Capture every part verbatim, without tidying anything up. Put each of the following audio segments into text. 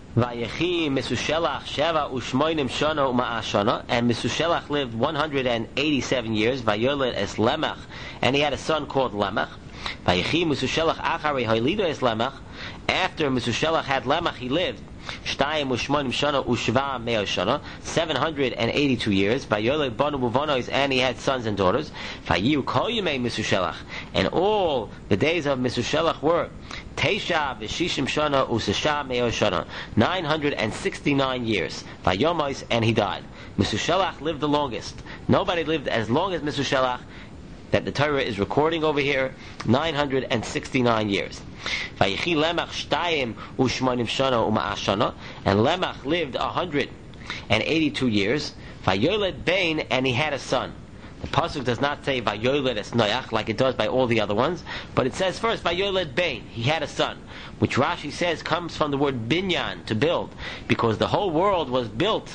Vayechi Mesushelach Sheva Ushmoinim Shana Uma'ashana, and Mesushelach lived one hundred eighty-seven years. Vayoled Es Lemach, and he had a son called Lemach. Vayechi Mesushelach Acharei Hoilido Es Lemach, after Mesushelach had Lemach, he lived Shtayim Ushmoinim Shana Ushva Meo Shana, seven hundred eighty-two years. Vayoled Banu Uvonos, and he had sons and daughters. Vayiu Kol Yemei Mesushelach, and all the days of Mesushelach were Teisha v'shishim shana usesha meo shana, nine hundred sixty-nine years. Vayomos, and he died. Mesushelach lived the longest. Nobody lived as long as Mesushelach that the Torah is recording over here, nine hundred sixty-nine years. Vayechi Lemach shtayim u'shmonim shana u'ma'ashana, and Lemach lived one hundred eighty-two years. Vayoled Bain, and he had a son. The pasuk does not say Vayoled es Noach like it does by all the other ones, but it says first Vayoled Bain, he had a son, which Rashi says comes from the word binyan, to build, because the whole world was built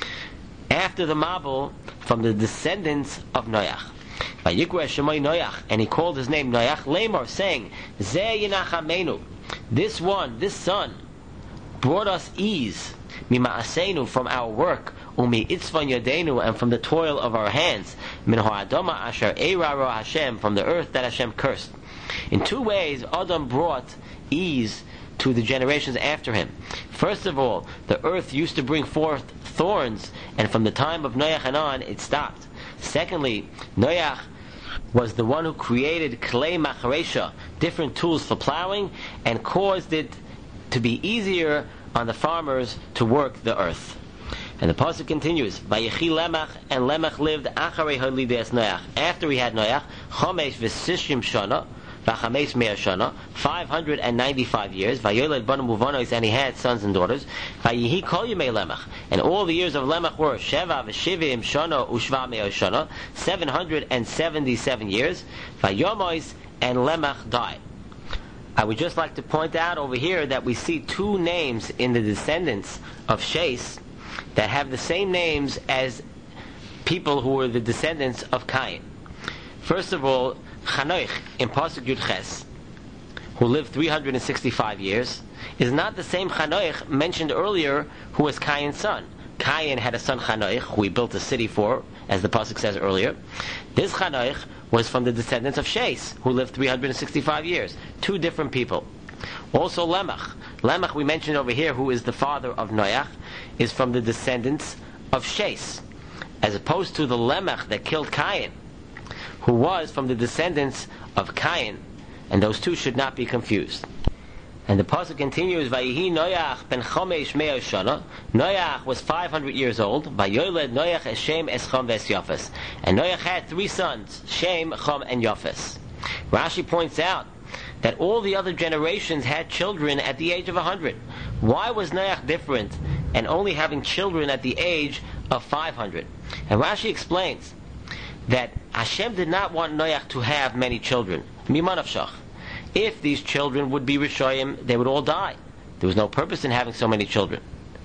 after the Mabul from the descendants of Noach. Vayikra Shemay Noach, and he called his name Noach Lemor, saying, Ze Yinachamenu, this one, this son, brought us ease, Mima'asenu, from our work, Umi Itzvan Yadenu, and from the toil of our hands, Min Ha'adama Asher Eiraro Hashem, from the earth that Hashem cursed. In two ways, Adam brought ease to the generations after him. First of all, the earth used to bring forth thorns, and from the time of Noach and on, it stopped. Secondly, Noach was the one who created Klei Macharesha, different tools for plowing, and caused it to be easier on the farmers to work the earth. And the pasuk continues, Vayechi Lemach, and Lemach lived Acharei Holides Noach, after he had Noach, Chomesh v'Sishim Shana, Vachamesh Mea Shana, five hundred ninety-five years. Vayoled Banu Uvonos, and he had sons and daughters. Vayehi Kol Yemei Lemach, and all the years of Lemach were Sheva v'Shivim Shana Ushva Mea Shana, seven hundred seventy-seven years. Vayomos, and Lemach died. I would just like to point out over here that we see two names in the descendants of Shes that have the same names as people who were the descendants of Cain. First of all, Chanoich in Pasuk Yud Ches, who lived three hundred sixty-five years, is not the same Chanoich mentioned earlier who was Cain's son. Cain had a son Chanoich, who he built a city for, as the Pasuk says earlier. This Chanoich was from the descendants of Shes, who lived three hundred sixty-five years. Two different people. Also Lemach. Lemach we mentioned over here, who is the father of Noach, is from the descendants of Shes, as opposed to the Lemach that killed Cain, who was from the descendants of Cain, and those two should not be confused. And the pasuk continues, Vayehi Noach ben Chomesh Mea Shana. Noach was five hundred years old. Vayoled Noach es Shem es Cham ves Yafes. And Noach had three sons, Shem, Cham, and Yafes. Rashi points out that all the other generations had children at the age of a hundred. Why was Noach different and only having children at the age of five hundred? And Rashi explains that Hashem did not want Noach to have many children. Mimon Avshach. If these children would be Rishoyim, they would all die. There was no purpose in having so many children.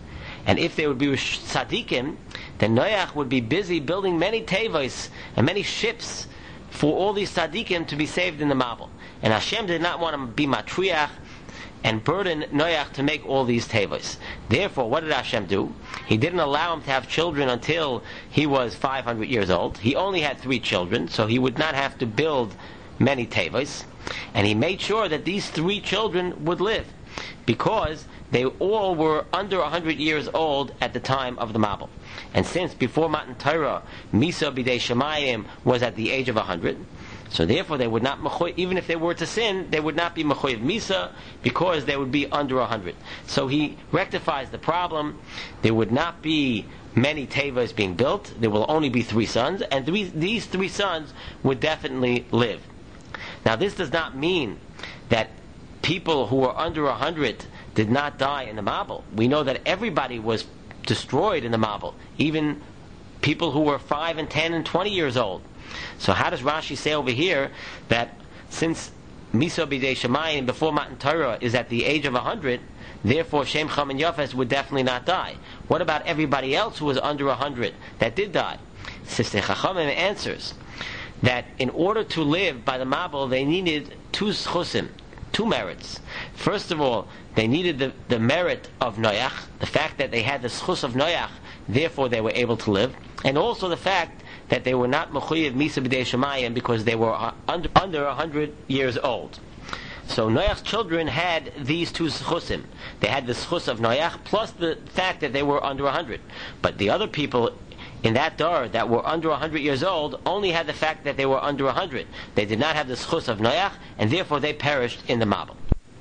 And if they would be Tzadikim, then Noach would be busy building many tevos and many ships for all these Tzadikim to be saved in the Mabul. And Hashem did not want to be Matriach and burden Noach to make all these tevos. Therefore, what did Hashem do? He didn't allow him to have children until he was five hundred years old. He only had three children, so he would not have to build many tevos. And he made sure that these three children would live, because they all were under one hundred years old at the time of the Mabul. And since before Matan Torah, Misa B'dei Shemayim was at the age of one hundred, so therefore they would not, even if they were to sin, they would not be Mechoyev Misa, because they would be under one hundred. So he rectifies the problem. There would not be many tevas being built. There will only be three sons, and three, these three sons would definitely live. Now this does not mean that people who were under one hundred did not die in the Mabul. We know that everybody was destroyed in the Mabul, even people who were five and ten and twenty years old. So how does Rashi say over here that since Misa B'dei Shemayim before Matan Torah is at the age of one hundred, therefore Shem, Cham, and Yafes would definitely not die? What about everybody else who was under one hundred that did die? Sister Chachamim answers that in order to live by the Mabul, they needed two schusim. two merits. First of all, they needed the, the merit of Noach, the fact that they had the schus of Noach, therefore they were able to live, and also the fact that they were not mechuyev misa b'dei shemayim because they were under under a hundred years old. So Noach's children had these two schusim. They had the schus of Noach plus the fact that they were under a hundred. But the other people in that dar that were under a hundred years old only had the fact that they were under a hundred. They did not have the schus of Noach, and therefore they perished in the Mabul.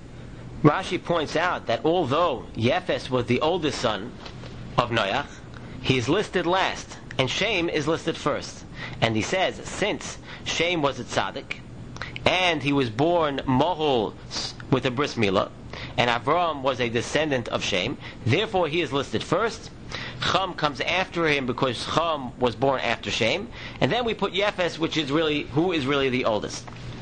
Rashi points out that although Yefes was the oldest son of Noach, he is listed last, and Shem is listed first. And he says, since Shem was a tzaddik, and he was born mohul with a bris milah, and Avram was a descendant of Shem, therefore he is listed first. Chum comes after him because Chum was born after Shem, and then we put Yefes, which is really who is really the oldest.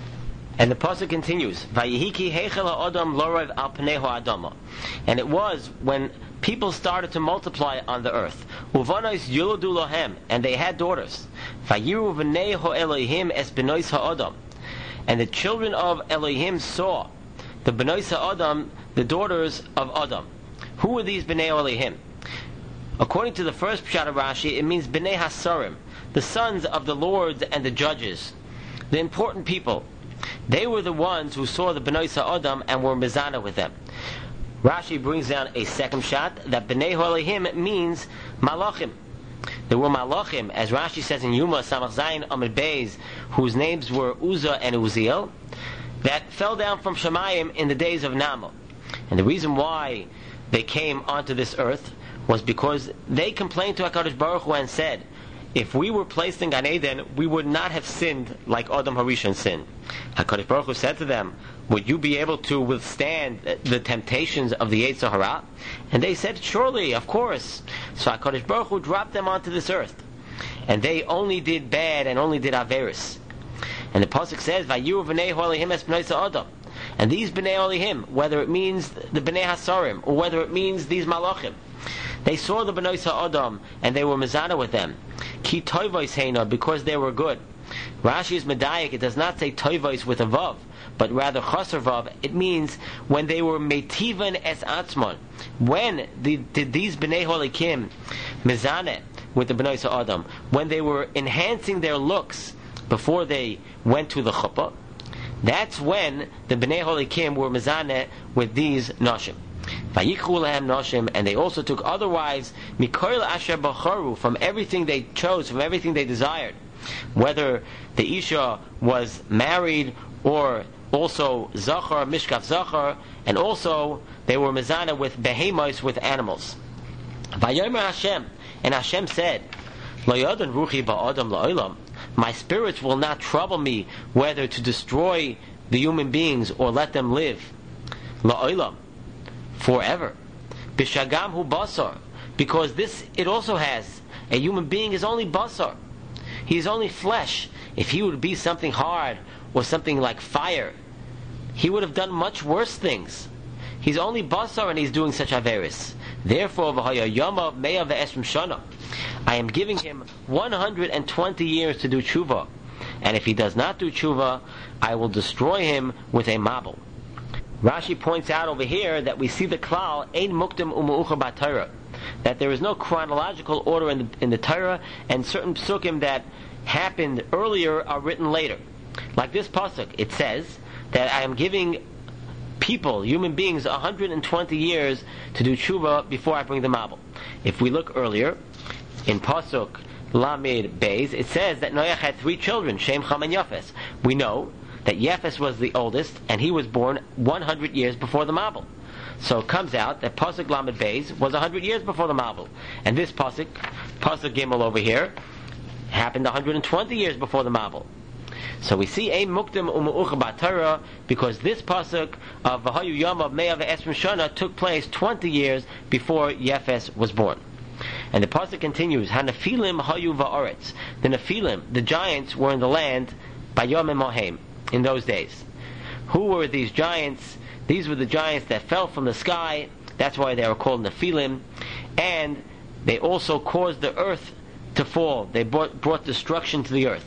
And the pasuk continues, Vayihiki heichel ha'odam lorav al pnei ha'adama. And it was when people started to multiply on the earth. Uvanos yuludu lohem, and they had daughters. Vayiru v'nei ha'elohim es benois ha'odam. And the children of Elohim saw the benois ha'odam, the daughters of Adam. Who were these bnei Elohim? According to the first pshat of Rashi, it means bnei hasarim, the sons of the lords and the judges, the important people. They were the ones who saw the bnei ha'odam and were mizana with them. Rashi brings down a second shot that bnei Elohim means malachim. There were malachim, as Rashi says in Yuma Samach Zayin Amid Beis, whose names were Uzzah and Uzziel, that fell down from Shemayim in the days of Namo. And the reason why they came onto this earth was because they complained to HaKadosh Baruch Hu and said, if we were placed in Gan Eden, we would not have sinned like Adam Harishon sinned. HaKadosh Baruch Hu said to them, would you be able to withstand the temptations of the Yetzer Hara? And they said, surely, of course. So HaKadosh Baruch Hu dropped them onto this earth. And they only did bad and only did Averis. And the pasuk says, Vayiru v'nei ha'elohim es bnei Adam. And these bnei Elohim, whether it means the bnei Hasarim, or whether it means these malachim, they saw the bnei Adam and they were mizana with them. Ki toivos heina, because they were good. Rashi is medayik, it does not say toivos with a vav, but rather chaser vav. It means when they were metivan es atzmon. When the, did these bnei holikim mizane with the bnei Adam? When they were enhancing their looks before they went to the chuppah, that's when the bnei holikim were mizane with these nashim. Vayikhu lahem nashim, and they also took other wives mikoil asher bacharu, from everything they chose, from everything they desired, whether the isha was married or also zachar mishkaf zachar, and also they were mizana with behemos, with animals. Vayomer Hashem, and Hashem said, Lo yadan ruchi ba'adam la'olam, my spirits will not trouble me whether to destroy the human beings or let them live la'olam, forever. Bishagam hu basar, because this it also has. A human being is only basar. He is only flesh. If he would be something hard or something like fire, he would have done much worse things. He's only basar and he's doing such averis. Therefore, v'hayayama me'ah ve'esrim shana, I am giving him one hundred twenty years to do tshuva, and if he does not do tshuva, I will destroy him with a mabul. Rashi points out over here that we see the klal ein mukdam u'meucher b'Torah, that there is no chronological order in the, in the Torah, and certain psukim that happened earlier are written later. Like this pasuk, it says that I am giving people, human beings, one hundred twenty years to do tshuva before I bring the mabul. If we look earlier, in pasuk Lamed Beis, it says that Noach had three children, Shem, Cham, and Yafes. We know that Yefes was the oldest, and he was born one hundred years before the Mabul. So it comes out that Pasuk Lamed Beis was one hundred years before the Mabul. And this Pasuk, Pasuk Gimel over here, happened one hundred twenty years before the Mabul. So we see Ein Mukdim U'Meucher B'Torah because this Pasuk of V'hayu Yama Me'ah Ve'esrim Shana took place twenty years before Yefes was born. And the Pasuk continues, Hanafilim Hayu Va'aretz. The Nephilim, the giants, were in the land by Yom Mohem in those days. Who were these giants? These were the giants that fell from the sky. That's why they were called Nephilim. And they also caused the earth to fall. They brought, brought destruction to the earth.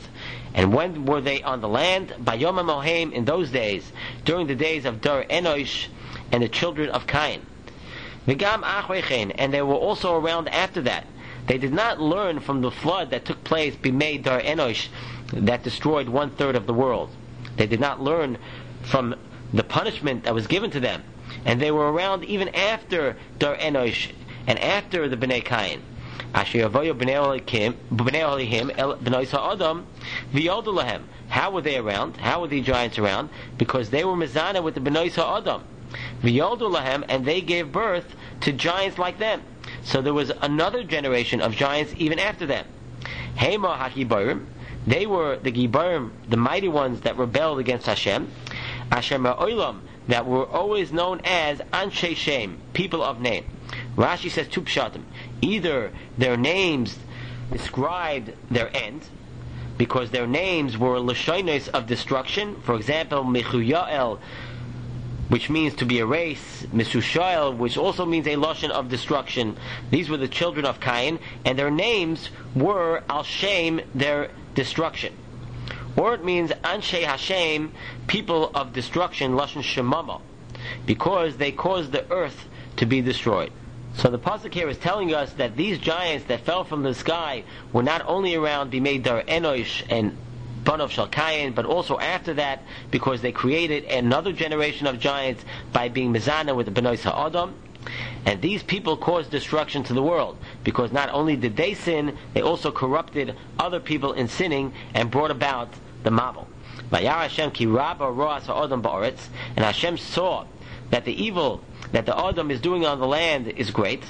And when were they on the land? Bayom Mohem, in those days, during the days of Dar Enosh and the children of Cain. V'gam achrechen, and they were also around after that. They did not learn from the flood that took place b'mei Dar Enosh that destroyed one third of the world. They did not learn from the punishment that was given to them, and they were around even after Dar Enosh and after the Bnei Cain. Asher yavoyu bnei Elohim bnei Ha'adam v'yodu lahem. How were they around? How were the giants around? Because they were mezana with the Bnei Ha'adam v'yodu lahem, and they gave birth to giants like them. So there was another generation of giants even after them. Hema hagibarim, they were the gibarim, the mighty ones that rebelled against Hashem. Asher ma'olam, that were always known as Anshe Shem, people of name. Rashi says two pshatim. Either their names described their end, because their names were lashonos of destruction. For example, Mechuyael, which means to be erased, Mesushael, which also means a lashon of destruction. These were the children of Cain, and their names were Al Shem, their destruction. Or it means Anshe Hashem, people of destruction, lashon Shemama, because they caused the earth to be destroyed. So the pasuk here is telling us that these giants that fell from the sky were not only around Bimei Dar Enosh and Banav Shel Cain, but also after that, because they created another generation of giants by being mezana with the Bnei Ha'adam. And these people caused destruction to the world, because not only did they sin, they also corrupted other people in sinning and brought about the Mabul. Vayar Hashem ki rabba ro'as ha'adam ba'aretz, and Hashem saw that the evil that the Adam is doing on the land is great.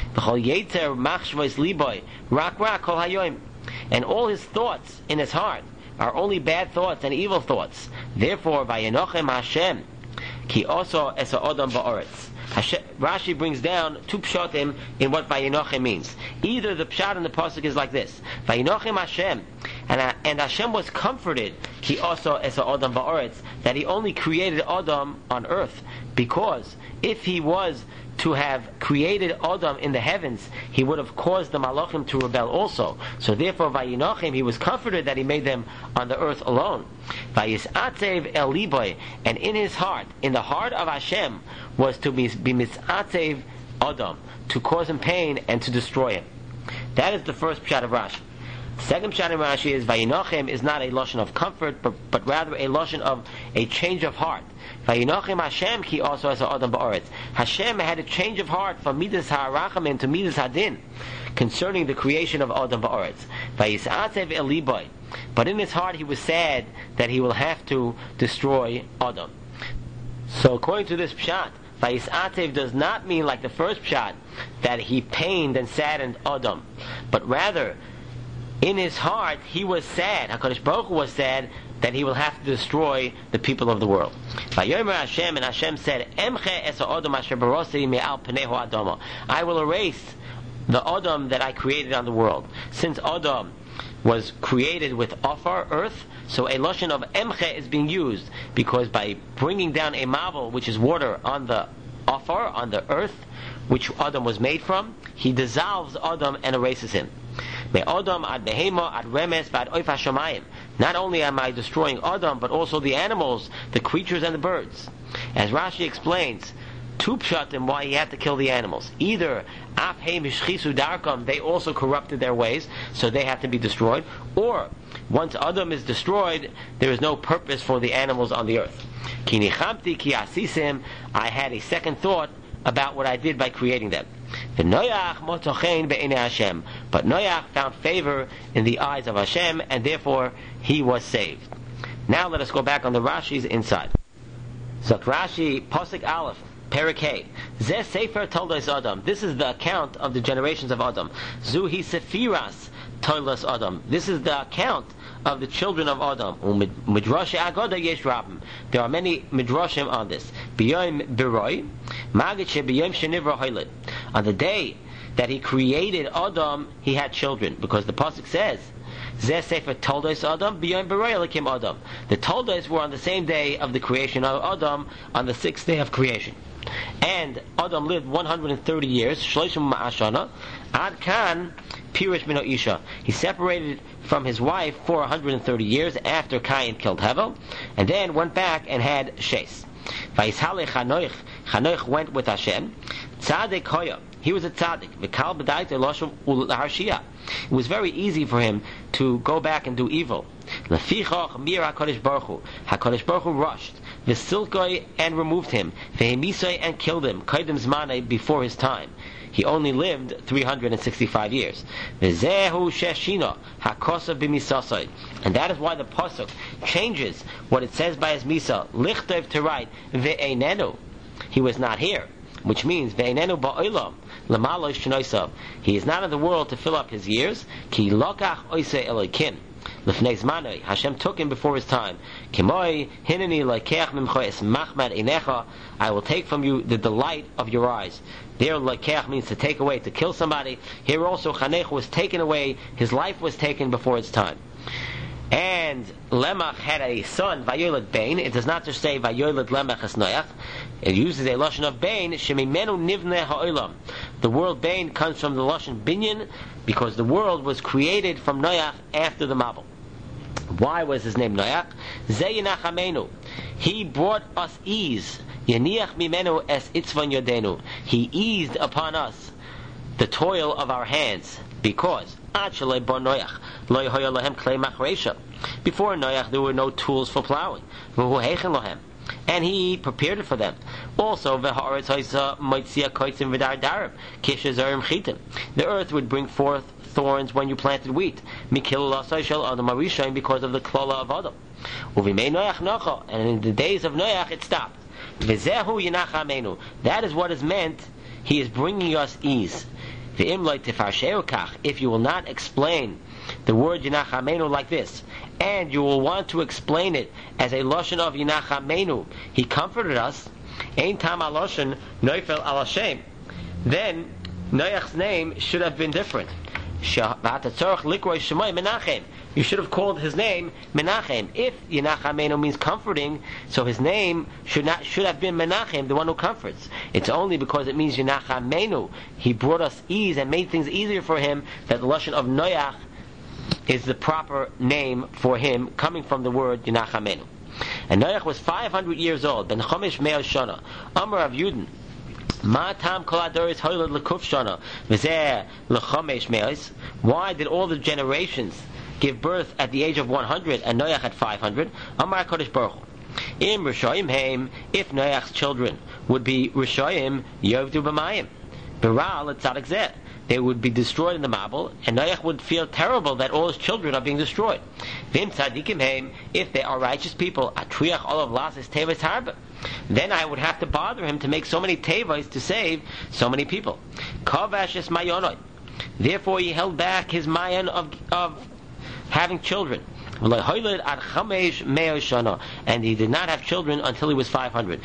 And all his thoughts in his heart are only bad thoughts and evil thoughts. Therefore, Vayinochem Hashem ki also es ha'adam ba'aretz. Rashi brings down two pshatim in what Vayinochem means. Either the pshat in the pasuk is like this: Vayinochem Hashem, and and Hashem was comforted ki also es ha'adam ba'aretz, that He only created Adam on earth, because if He was to have created Adam in the heavens, He would have caused the Malachim to rebel also. So therefore, Vayinochem, He was comforted that He made them on the earth alone. Vayisatzev el liboy, and in His heart, in the heart of Hashem, was to be, be misatzev Adam, to cause him pain and to destroy him. That is the first pshat of Rashi. Second pshat of Rashi is Vayinochem is not a lashon of comfort, but, but rather a lashon of a change of heart. Vayinochem Hashem ki also as Adam ba'aretz. Hashem had a change of heart from midas ha'arachamin to midas hadin concerning the creation of Adam ba'aretz. Vayisatzev el liboy, but in his heart he was sad that he will have to destroy Adam. So according to this pshat, Vayisatzev does not mean like the first pshat that he pained and saddened Adam, but rather in his heart he was sad. HaKadosh Baruch Hu was sad that he will have to destroy the people of the world. Vayomer Hashem, and Hashem said, Emche es ha'adam asher barasi me'al pnei ha'adama. I will erase the Adam that I created on the world. Since Adam was created with Afar, earth, so a lashon of Emche is being used, because by bringing down a Mabul, which is water, on the Afar, on the earth, which Adam was made from, he dissolves Adam and erases him. Me'adam ad behema ad remes v'ad oif hashamayim. Not only am I destroying Adam, but also the animals, the creatures and the birds. As Rashi explains, two pshatim why he had to kill the animals. Either af heim hishchisu darkam, they also corrupted their ways, so they have to be destroyed. Or, once Adam is destroyed, there is no purpose for the animals on the earth. Ki nichamti ki asisim, I had a second thought about what I did by creating them. But Noach found favor in the eyes of Hashem, and therefore he was saved. Now let us go back on the Rashi's inside. Zok Rashi, Pasuk Aleph, Perek Hey. Zeh Sefer Toldos Adam. This is the account of the generations of Adam. Zuhi Sefiras Toldos Adam. This is the account of the children of Adam. Midrash Agoda Yesh Rabim. There are many midrashim on this. B'yom Beroi, Magid Sheb'yom Shenivra Hoyled. On the day that he created Adam, he had children, because the pasuk says, Zeh Sefer Toldos Adam, B'yom Beroi Elikim Adam. The Toldos were on the same day of the creation of Adam, on the sixth day of creation. And Adam lived one hundred thirty years, Shloshim Ma'ashana, Ad Kan Pirish Mino Isha. He separated from his wife for one hundred thirty years after Cain killed Hevel, and then went back and had Shes. Vayishale Chanoich, Chanoich went with Hashem. Tzaddik Hoya, he was a tzaddik. V'kal b'dait eloshim u'l'harshia. It was very easy for him to go back and do evil. Lefichach mir HaKadosh Baruch Hu. HaKadosh Baruch Hu rushed. V'silkoi and removed him. V'hemisoi and killed him. Kaidem zmanei, before his time. He only lived three hundred sixty-five years. V'zehu sheshina hakosav b'misasoi. And that is why the pasuk changes what it says by his misa. Lichtov, to write, ve'einenu. He was not here. Which means, ve'einenu ba'olam. L'malo shenoisav. He is not in the world to fill up his years. Ki lokach oisei elokin. L'fnei zmanei. Hashem took him before his time. Kimoi hineni lekech mimcho es machmad einecha. I will take from you the delight of your eyes. There, lekech means to take away, to kill somebody. Here also, chanech was taken away. His life was taken before its time. And Lemach had a son, Vayolet Bain. It does not just say Vayolet Lemach es Noach. It uses a lashon of Bain. Shemimenu nivneh ha'olam. The word Bain comes from the lashon Binyan, because the world was created from Noach after the Mabul. Why was his name Noach? Ze Yinachamenu. He brought us ease. Yaniach mimenu es itzvan yodenu. He eased upon us the toil of our hands, because before Noach there were no tools for plowing, and he prepared it for them. Also, the earth would bring forth thorns when you planted wheat, because of the klala of Adam. And in the days of Noach it stopped. That is what is meant. He is bringing us ease. If you will not explain the word Yinachamenu like this, and you will want to explain it as a lashon of Yinachamenu, he comforted us, Ein tam aloshen noifel al Hashem, then Noach's name should have been different. You should have called his name Menachem. If Yinachamenu means comforting, so his name should not should have been Menachem, the one who comforts. It's only because it means Yinachamenu, he brought us ease and made things easier for him, that the lashon of Noach is the proper name for him, coming from the word Yinachamenu. And Noach was five hundred years old. Ben Chomesh Meo Shana. Amar of Yudin. Ma tam kol adoris hoyled lekuf shana v'zeh lechomesh meos. Why did all the generations give birth at the age of one hundred and Noach at five hundred? Amar Kodesh Baruch Hu. Im Rishayim heim, if Noach's children would be Rishayim, Yovdu b'mayim. Beral et tzadik zeh. They would be destroyed in the Mabul, and Noach would feel terrible that all his children are being destroyed. Vim tzadikim heim, if they are righteous people, atriach olav lasis teves harba. Then I would have to bother him to make so many tevos to save so many people. Kavash es mayonoi. Therefore he held back his mayon of of having children. And he did not have children until he was five hundred.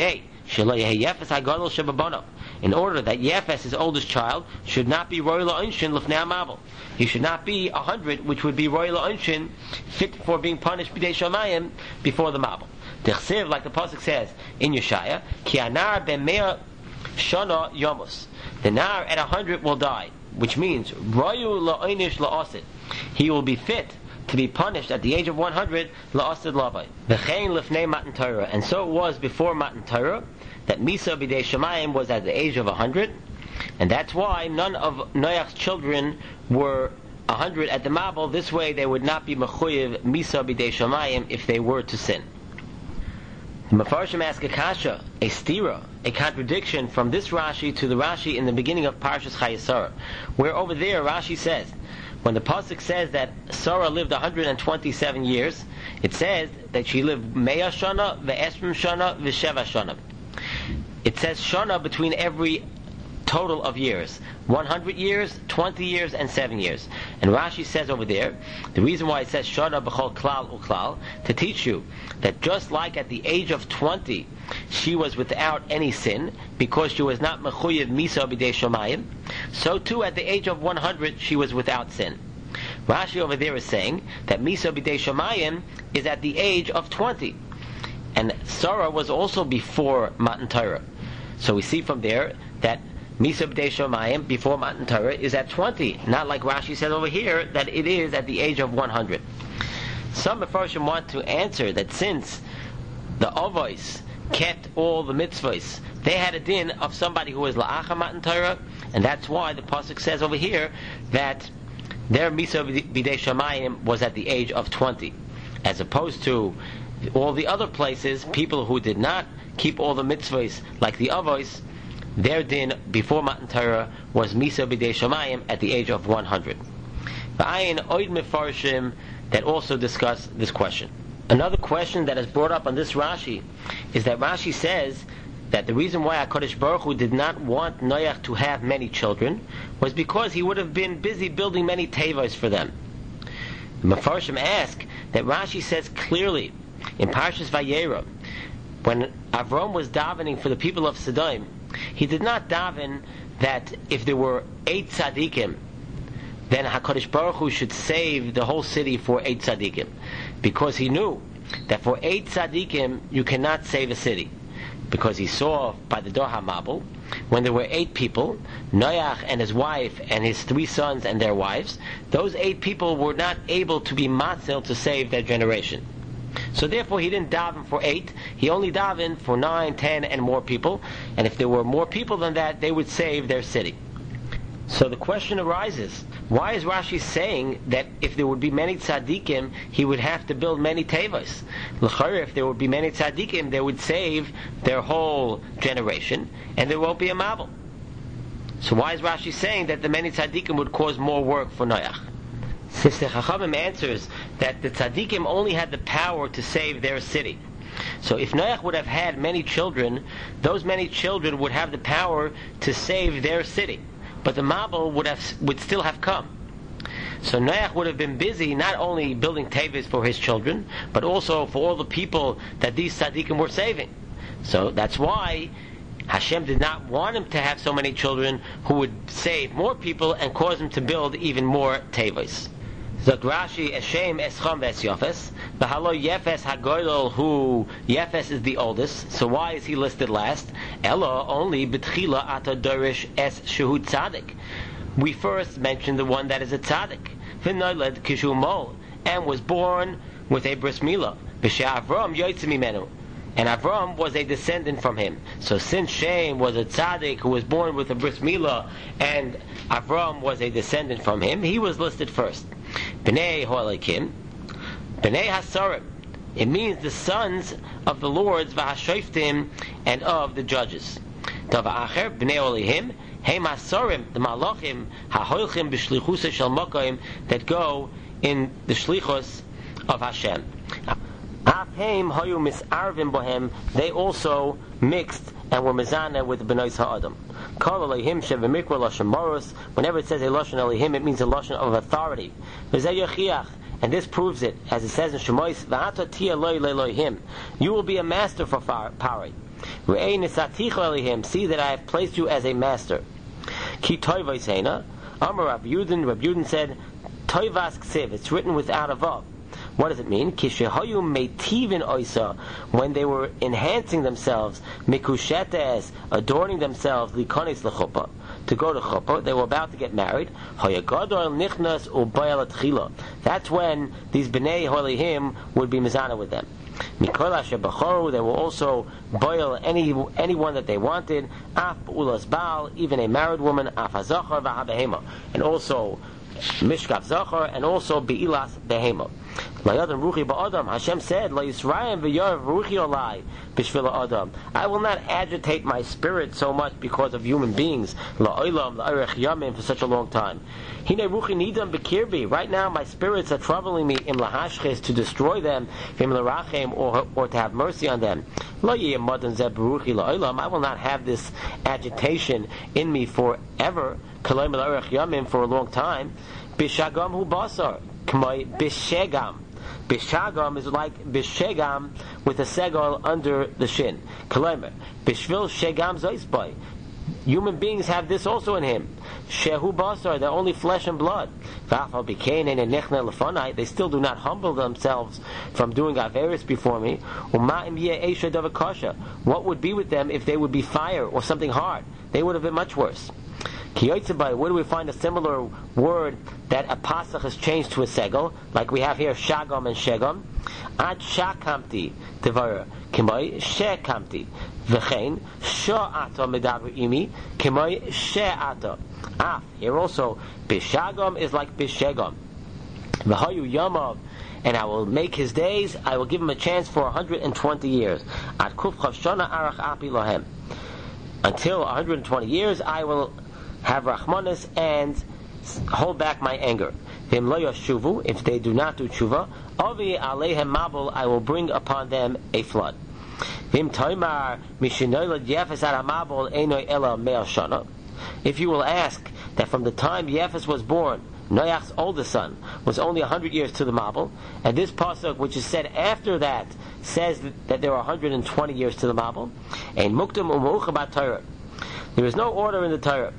In order that Yefes, his oldest child, should not be royal unshin lefnei mabul. He should not be a hundred, which would be royal unshin, fit for being punished b'dei shamayim before the mabul. Dechsev, like the pasuk says in Yeshaya, ki anar b'mea shana yomus. The nar at a hundred will die, which means royu la'onish la'asid. He will be fit to be punished at the age of one hundred la'asid lavai. V'chein lefnei matan Torah, and so it was before matan Torah, that Misa b'dei Shemayim was at the age of a hundred, and that's why none of Noach's children were a hundred at the Mabul. This way they would not be mechuyev Misa b'dei Shemayim if they were to sin. The Mefarshim ask a kasha, a stira, a contradiction from this Rashi to the Rashi in the beginning of Parshas Chayesara, where over there Rashi says, when the pasuk says that Sarah lived one hundred twenty-seven years, it says that she lived Mea Shana, Ve'esrim Shana, Ve'sheva Shana. It says Shana between every total of years. one hundred years, twenty years, and seven years. And Rashi says over there, the reason why it says Shana b'chol klal uklal, to teach you that just like at the age of twenty, she was without any sin, because she was not mechuyev misa b'dei shomayim, so too at the age of one hundred, she was without sin. Rashi over there is saying that misa b'dei shomayim is at the age of twenty. And Sarah was also before Matan Torah. So we see from there that Misa B'dei Shomayim before Matan Torah is at twenty, not like Rashi said over here that it is at the age of one hundred. Some Mefarshim want to answer that since the Avos kept all the mitzvahs, they had a din of somebody who was La'acha Matan Torah, and that's why the pasuk says over here that their Misa B'dei Shomayim was at the age of twenty, as opposed to all the other places, people who did not keep all the mitzvahs like the Avos, their din before Matan Torah was Misa B'dei Shomayim at the age of one hundred. V'ayin oid mefarshim that also discuss this question. Another question that is brought up on this Rashi is that Rashi says that the reason why HaKadosh Baruch Hu did not want Noach to have many children was because he would have been busy building many tevos for them. The Mefarshim ask that Rashi says clearly in Parshas Vayera, when Avram was davening for the people of Sodom, he did not daven that if there were eight tzaddikim, then HaKadosh Baruch Hu should save the whole city for eight tzaddikim, because he knew that for eight tzaddikim you cannot save a city. Because he saw by the Dor HaMabul, when there were eight people, Noach and his wife and his three sons and their wives, those eight people were not able to be matzil to save their generation. So therefore he didn't daven for eight, he only davened for nine, ten and more people, and if there were more people than that, they would save their city. So the question arises, why is Rashi saying that if there would be many tzaddikim, he would have to build many tevos? L'chayr, if there would be many tzaddikim, they would save their whole generation, and there won't be a mabul. So why is Rashi saying that the many tzaddikim would cause more work for Noach? Sister Chachamim answers that the tzaddikim only had the power to save their city. So if Noach would have had many children, those many children would have the power to save their city. But the Mabul would have would still have come. So Noach would have been busy not only building tevos for his children, but also for all the people that these tzaddikim were saving. So that's why Hashem did not want him to have so many children who would save more people and cause him to build even more tevos. Zok Rashi, Eshem Escham Ves Yefes, V'halo Yefes HaGoydol, who Yefes is the oldest, so why is he listed last? Ella only B'tchila Ata Dorish Es Shehu Tzadik. We first mentioned the one that is a Tzadik, V'noiled Kishu Mol, and was born with a bris milah. B'she Avram Yoytze Mimenu, and Avram was a descendant from him. So since Shem was a tzaddik who was born with a bris milah, and Avram was a descendant from him, he was listed first. Bnei Ho'alikim, Bnei Hasarim. It means the sons of the lords, v'hashoftim, and of the judges. Tava'acher, Bnei Olihim, Heim Hasarim, the Malachim, ha'hoilchim b'shlichus shel Mokaim, that go in the shlichus of Hashem. Afheim hayu misarvim bohem, they also mixed and were mezana with the Bnei Ha'adam. Kol Elohim shev'mikra lashon moros. Whenever it says a lashon Elohim, it means a lashon of authority. V'zeh yochiach, and this proves it, as it says in Shemois, v'ata tia loy le'Elohim. You will be a master for Pari. Re'ei nisaticha Elohim. See that I have placed you as a master. Ki toivos heina. Amar Rav Yudin. Rav Yudin said, toivas ksiv. It's written without a vav. What does it mean? Kishehayu meitivin oisa, when they were enhancing themselves, mikushetes, adorning themselves, likonis lechuppah, to go to chuppah, they were about to get married. Hayagadol nichnas ubayal atchila. That's when these bnei holihim would be mizana with them. Mikol asher bachoru, they will also boil any anyone that they wanted. Af ulas baal, even a married woman. Af hazachar v'habehema, and also mishkav zachar, and also beilas behema. La'adam ruchi ba'adam. Hashem said, La Yisrael v'yarav ruchi olai b'shvil adam. I will not agitate my spirit so much because of human beings. La'olam la'arech yamin, for such a long time. Hine ruchi nidam b'kirbi. Right now my spirits are troubling me im lahashches, to destroy them, im l'rachem, or or to have mercy on them. La yiyamadan zeh b'ruchi la'olam. I will not have this agitation in me forever. Kalayim la'arech yamin, for a long time. B'shagam hu basar. Bishegam. Bishagam is like bishegam with a segol under the shin. Kalemer. Bishvil shegam zoisbay. Human beings have this also in him. shehu basar, they're only flesh and blood. They still do not humble themselves from doing averis before me. What would be with them if they would be fire or something hard? They would have been much worse. Where do we find a similar word that a pasach is changed to a segel, like we have here shagam and shegam? Ad shakamti devara kimoi shekamti v'chein sha'ata medaber imi kimoi she'ata. Ah, here also bishagam is like bishegam. V'hayu yamav, and I will make his days. I will give him a chance for one hundred twenty years. Ad kuf chavshana arach api lahem. Until one hundred twenty years, I will have rachmanis and hold back my anger. V'im lo yashuvu, if they do not do tshuva, avi aleihem mabul, I will bring upon them a flood. V'im toimar mishinoylad yefes ad hamabul einoi ela me'al shana. If you will ask that from the time Yefes was born, Noach's oldest son was only one hundred years to the Mabul, and this pasuk, which is said after that, says that, that there are one hundred twenty years to the Mabul, and Muktam Umucha Bat Torah. There is no order in the Torah.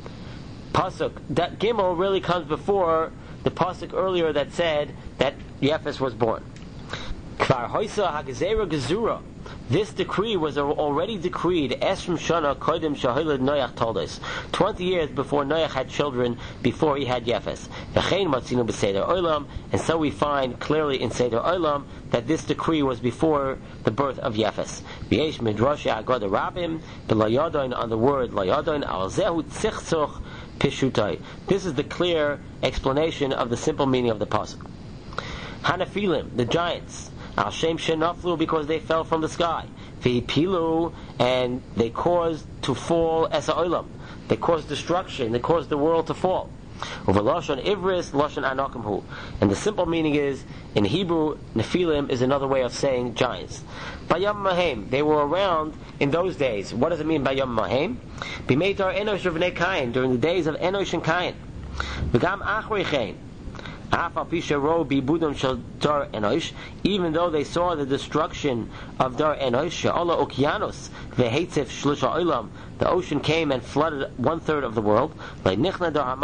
Pasuk that Gimel really comes before the pasuk earlier that said that Yefes was born. Kvar Hoisa Hagezera Gezura. This decree was already decreed Esrim Shana Kodim Shahilad Noach told us twenty years before Noach had children, before he had Yefes. V'chein Matzinu b'Seder Olam, and so we find clearly in Seder Olam that this decree was before the birth of Yefes. V'yesh Midrash Agada Rabim b'Layadon, on the word Layadon Al Zehu Tzichzuch Pishutai. This is the clear explanation of the simple meaning of the pasuk. Hanafilim, the giants. Al Shem Shenaflu, because they fell from the sky. V'hipilu, and they caused to fall Esa Olam. They caused destruction. They caused the world to fall. Over Lashon Ivris, Lashon Anakim. And the simple meaning is, in Hebrew, Nephilim is another way of saying giants. Bayam Mahem, they were around in those days. What does it mean Bayam Mahem? B'meitar Enosh V'nei Kain, during the days of Enosh and Kain. V'gam Achrichein. Even though they saw the destruction of Dar Enosh, the ocean came and flooded one third of the world. The Dar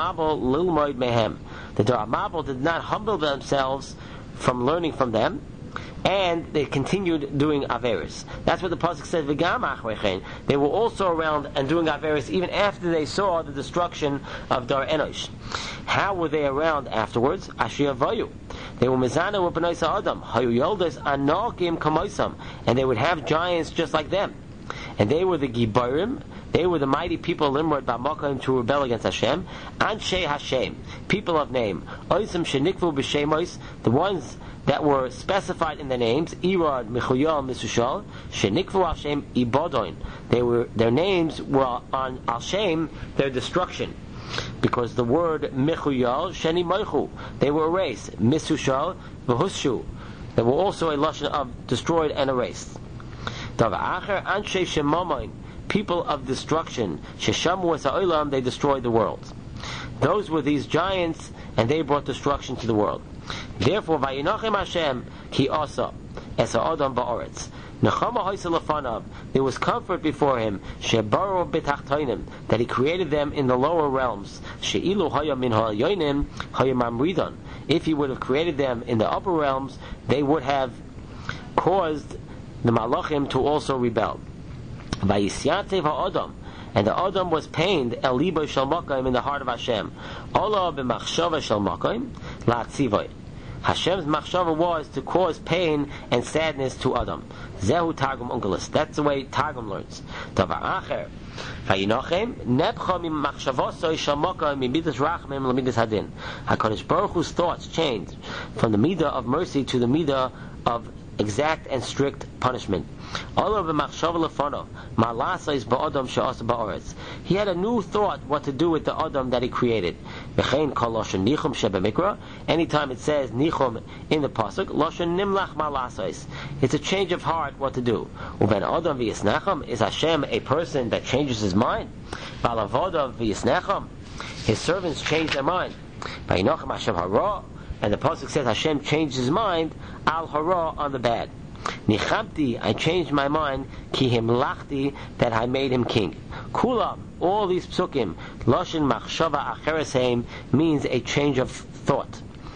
Hamabel did not humble themselves from learning from them, and they continued doing Averis. That's what the pasuk says. They were also around and doing Averis even after they saw the destruction of Dar Enosh. How were they around afterwards? Ashiyavayu. They were mezana with b'nai Adam. Hayu yoldes anakim kamoisam, and they would have giants just like them. And they were the Gibarim. They were the mighty people Limrod B'Makom to rebel against Hashem. Anshe Hashem, people of name. Oisam shenikvu b'shemois, the ones that were specified in the names. Irad, Mechuyal, Misushal. Shenikvu Hashem Ibodoin. They were their names were on Hashem, their destruction. Because the word Mechuyal, Sheni Moichu, they were erased. Misushal, V'hushu, they were also a lashon of destroyed and erased. Davacher Anshe Shemamoin, people of destruction. Sheshamu Olam, they destroyed the world. Those were these giants, and they brought destruction to the world. Therefore, Vayinachem Hashem ki asa esa Adam ba'oretz. Nechama hoysa lefanav, there was comfort before him. Shebaro b'tachtoinim, that he created them in the lower realms. Sheilu haya min ha'yonim haya mamridon. If he would have created them in the upper realms, they would have caused the malachim to also rebel. Vayisyatev ha'adam, and the Adam was pained el libo shel makom, in the heart of Hashem. Ola b'machshava shel makom la'tzivoi. Hashem's machshava was to cause pain and sadness to Adam. Zehu Targum Unkelis. That's the way Targum learns. Davar acher. Vayinochem nebcha mimachshavosoi shel makom mimidas rachmim lemidas hadin. HaKadosh Baruch Hu's thoughts changed from the midah of mercy to the midah of exact and strict punishment. He had a new thought what to do with the Adam that he created. Anytime it says nichum in the pasuk, it's a change of heart what to do. Is Hashem a person that changes his mind? His servants change their mind. And the pasuk says Hashem changed his mind al hara, on the bad. Nichamti, I changed my mind, ki himlachti, that I made him king. Kulam, all these psukim, Loshin Machshava Acheres Heim, means a change of thought.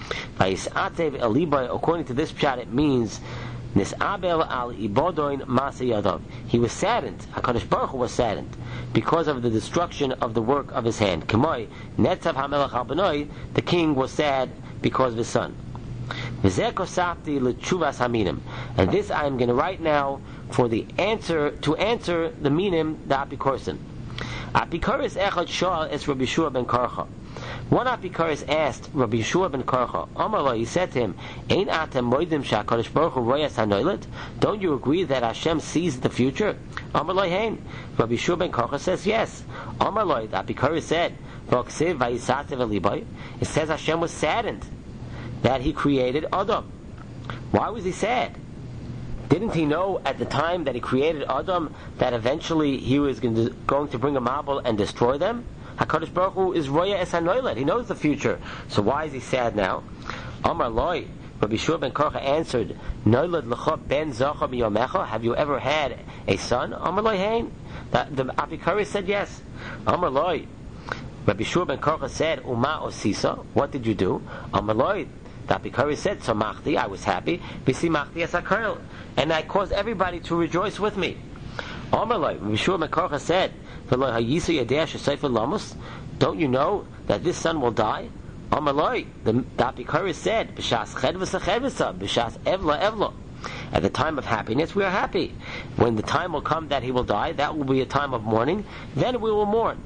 Vayisatev Elibai, according to this pshat, it means Nisabel al Ibodoin Masa Yadav. He was saddened, HaKadosh Baruch Hu was saddened, because of the destruction of the work of his hand. K'moi, Netzav HaMelech al Benoi, the king was sad because of his son. V'zeh kosafti l'tshuvas haminim. And this I am going to write now for the answer, to answer the minim, the apikoros. Apikoros echad shal es Rabbi Yeshua ben Karcha. One apikoros asked Rabbi Yeshua ben Karcha, Amar lo, he said to him, Ein atem moedim she'HaKadosh Baruch Hu royas hanoilet? Don't you agree that Hashem sees the future? Amar lo hein. Rabbi Yeshua ben Karcha says yes. Amar lo, the apikoros said, V'oksiv vayisatev elibai. It says Hashem was saddened that he created Adam. Why was he sad? Didn't he know at the time that he created Adam that eventually he was going to, going to bring a Mabul and destroy them? HaKadosh Baruch Hu is Roya Es HaNoilet. He knows the future. So why is he sad now? Amar Loi, Rabbi Yeshua ben Karcha answered, Noilad L'cha ben Zacha miyomecha. Have you ever had a son? Amar Loi Hein. The, the Apikoros said yes. Amar Loi, Rabbi Yeshua ben Karcha said, Uma osisa. What did you do? Amar Loi, the Apikoros said, Samachti, I was happy. V'simachti es hakarel, and I caused everybody to rejoice with me. Amar Loi, Rabbi Yeshua ben Karcha said, V'lo hayisu yadeh shesayfer lamus. Don't you know that this son will die? Amar Loi, the Apikoros said, B'shas chedvasa chedvasa, b'shas evla evla. At the time of happiness, we are happy. When the time will come that he will die, that will be a time of mourning. Then we will mourn.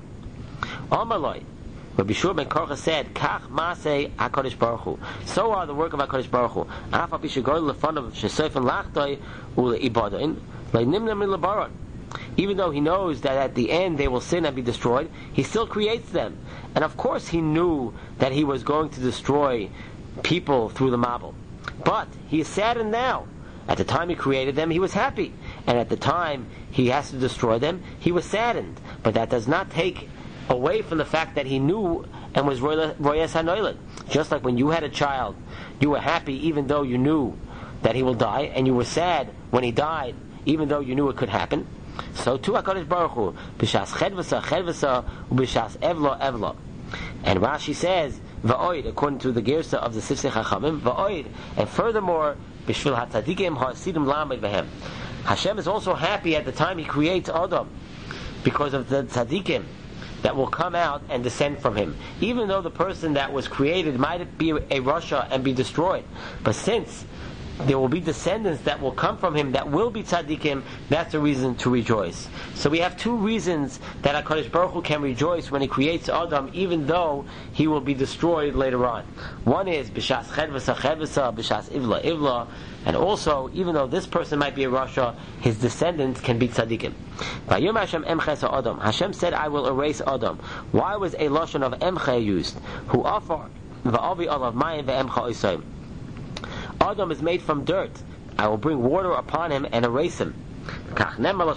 Amar Loi, Rabbi Yeshua ben Karcha said, Kach Maaseh HaKadosh Baruch Hu. So are the work of HaKadosh Baruch Hu. Af api shegol lefonav shesofen lachtoi uleibodoin leinimna min lebaron. Even though he knows that at the end they will sin and be destroyed, he still creates them. And of course he knew that he was going to destroy people through the Mabul. But he is saddened now. At the time he created them, he was happy. And at the time he has to destroy them, he was saddened. But that does not take away from the fact that he knew and was Royas HaNoilet. Just like when you had a child, you were happy even though you knew that he will die, and you were sad when he died, even though you knew it could happen. So too HaKadosh Baruch Hu, B'shas chedvasa chedvasa, B'shas evlo evlo. And Rashi says, Va'oid, according to the Gersa of the Sifsei Chachamim, Va'oid, and furthermore, B'shvil HaTzadikim ha'asidim lamed v'hem. Hashem is also happy at the time he creates Adam, because of the tzadikim that will come out and descend from him. Even though the person that was created might be a Rasha and be destroyed, but since there will be descendants that will come from him that will be tzaddikim, that's a reason to rejoice. So we have two reasons that HaKadosh Baruch Hu can rejoice when he creates Adam, even though he will be destroyed later on. One is B'shas chedvasa chedvasa, B'shas ivla ivla, and also, even though this person might be a Rasha, his descendants can be tzaddikim. Vayom Hashem emches Adam. Hashem said, I will erase Adam. Why was a lashon of emche used? Hu afar va'avi alav mayim ve'emcha oisayim. Adam is made from dirt. I will bring water upon him and erase him. That's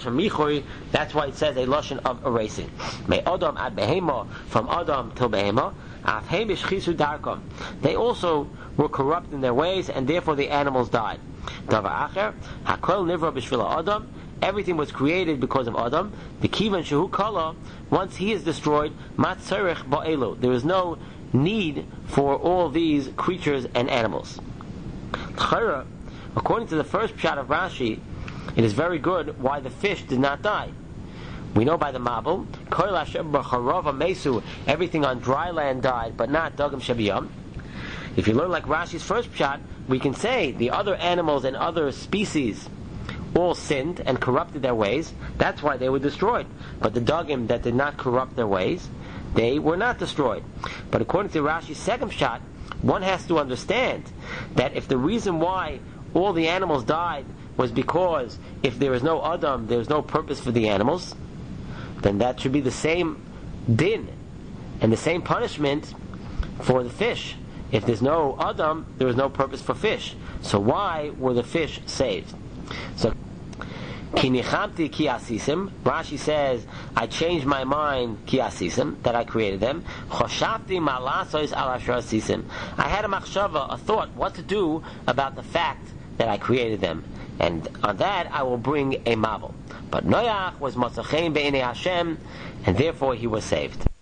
why it says a lashon of erasing. May Adam ad behema, from Adam till behema. They also were corrupt in their ways, and therefore the animals died. Everything was created because of Adam. The kivan shehu kala, once he is destroyed, matzerich ba'elu. There is no need for all these creatures and animals. According to the first pshat of Rashi, it is very good why the fish did not die. We know by the Mabul, everything on dry land died, but not dagam shebiyam. If you learn like Rashi's first pshat, we can say the other animals and other species all sinned and corrupted their ways. That's why they were destroyed. But the dagim that did not corrupt their ways, they were not destroyed. But according to Rashi's second pshat, one has to understand that if the reason why all the animals died was because if there is no Adam, there is no purpose for the animals, then that should be the same din and the same punishment for the fish. If there's no Adam, there is no purpose for fish. So why were the fish saved? So Ki nichamti ki asisim. Rashi says, I changed my mind ki asisim, that I created them. Choshavti malasois al asher asisim. I had a machshava, a thought, what to do about the fact that I created them. And on that I will bring a mabul. But Noach was Matzachein Be'inei Hashem, and therefore he was saved.